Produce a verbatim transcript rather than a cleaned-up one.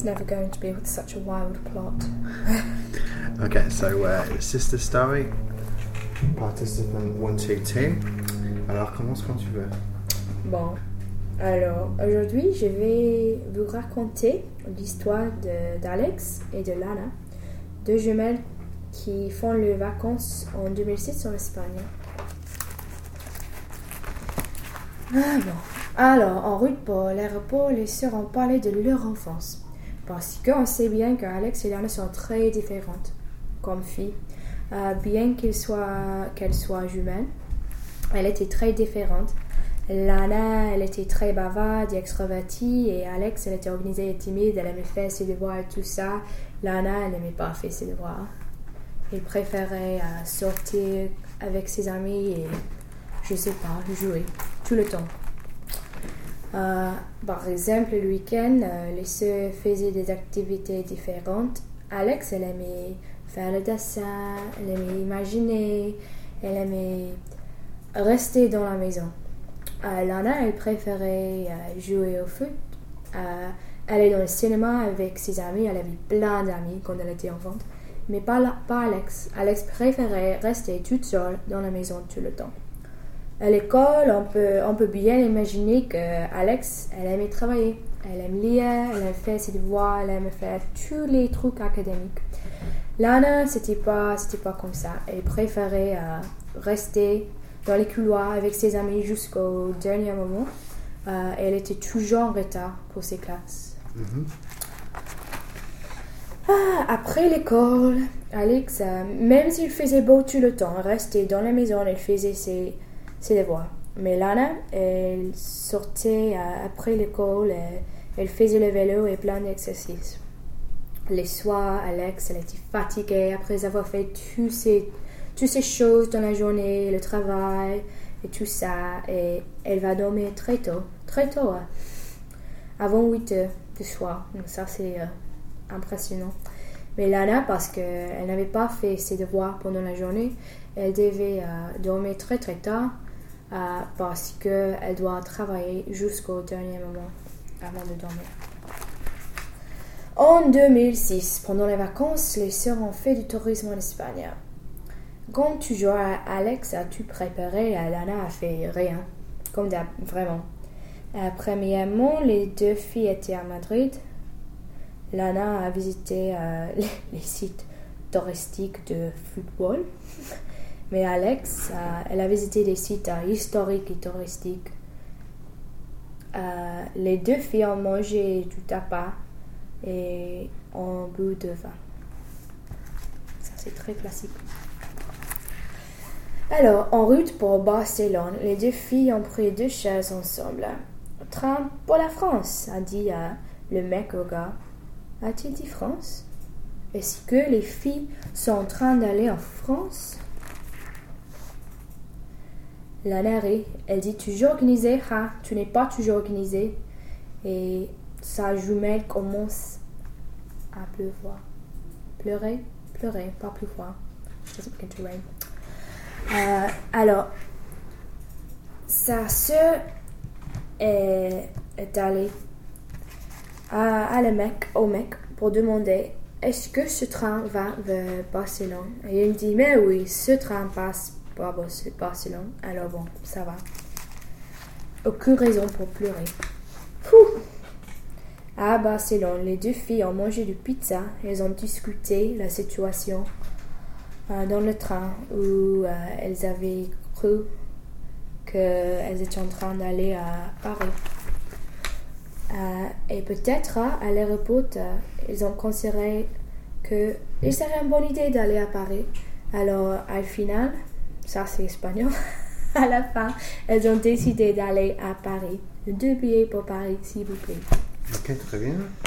never going to be with such a wild plot. Okay, so uh, Sister Story, participant one two team. Alors, commence quand tu veux. Bon, alors aujourd'hui je vais vous raconter l'histoire de, d'Alex et de Lana, deux jumelles qui font leurs vacances en deux mille six en Espagne. Ah bon. Alors, en route pour l'aéroport, les sœurs ont parlé de leur enfance. Parce qu'on sait bien qu'Alex et Lana sont très différentes comme filles. Euh, bien qu'elles soient, qu'elles soient jumelles, elles étaient très différentes. Lana, elle était très bavarde et extravertie, et Alex, elle était organisée et timide, elle aimait faire ses devoirs et tout ça. Lana, elle n'aimait pas faire ses devoirs. Elle préférait euh, sortir avec ses amis et, je sais pas, jouer tout le temps. Euh, par exemple, le week-end, euh, les sœurs faisaient des activités différentes. Alex, elle aimait faire le dessin, elle aimait imaginer, elle aimait rester dans la maison. Euh, Lana, elle préférait euh, jouer au foot, euh, aller dans le cinéma avec ses amis. Elle avait plein d'amis quand elle était enfant, mais pas, la, pas Alex. Alex préférait rester toute seule dans la maison tout le temps. À l'école, on peut, on peut bien imaginer qu'Alex, elle aimait travailler. Elle aime lire, elle aime faire ses devoirs, elle aime faire tous les trucs académiques. Lana, c'était pas, c'était pas comme ça. Elle préférait euh, rester dans les couloirs avec ses amis jusqu'au dernier moment. Euh, elle était toujours en retard pour ses classes. Mm-hmm. Ah, après l'école, Alex, euh, même s'il faisait beau tout le temps, restait dans la maison, elle faisait ses, ses devoirs. Mais Lana, elle sortait euh, après l'école, elle, elle faisait le vélo et plein d'exercices. Les soirs, Alex, elle était fatiguée après avoir fait tous ces toutes ces choses dans la journée, le travail et tout ça, et elle va dormir très tôt, très tôt, hein, avant huit heures du soir. Donc ça, c'est euh, impressionnant. Mais Lana, parce qu'elle n'avait pas fait ses devoirs pendant la journée, elle devait euh, dormir très très tard euh, parce qu'elle doit travailler jusqu'au dernier moment avant de dormir. En deux mille six, pendant les vacances, les sœurs ont fait du tourisme en Espagne. Comme toujours, Alex a tout préparé, Lana a fait rien, comme d'hab, vraiment. Euh, premièrement, les deux filles étaient à Madrid. Lana a visité euh, les, les sites touristiques de football, mais Alex, euh, elle a visité des sites euh, historiques et touristiques. Euh, les deux filles ont mangé du tapas et ont bu de vin. Ça, c'est très classique. Alors, en route pour Barcelone, les deux filles ont pris deux chaises ensemble. Train pour la France, a dit euh, le mec au gars. A-t-il dit France? Est-ce que les filles sont en train d'aller en France? Lana rit. Elle dit toujours organisée. Ah, tu n'es pas toujours organisée. Et sa jumelle commence à pleuvoir. Pleurer? Pleurer, pas pleuvoir. Doesn't begin to rain. Euh, alors, sa sœur est, est allée à, à le mec, au mec pour demander est-ce que ce train va vers Barcelone. Et il dit mais oui, ce train passe par Barcelone. Alors bon, ça va. Aucune raison pour pleurer. Pouh. À Barcelone, les deux filles ont mangé du pizza. Elles ont discuté la situation dans le train où euh, elles avaient cru qu'elles étaient en train d'aller à Paris. Euh, et peut-être à l'aéroport, euh, ils ont considéré que il serait une bonne idée d'aller à Paris. Alors, au final, ça c'est espagnol, à la fin, elles ont décidé d'aller à Paris. Deux billets pour Paris, s'il vous plaît. Ok, très bien.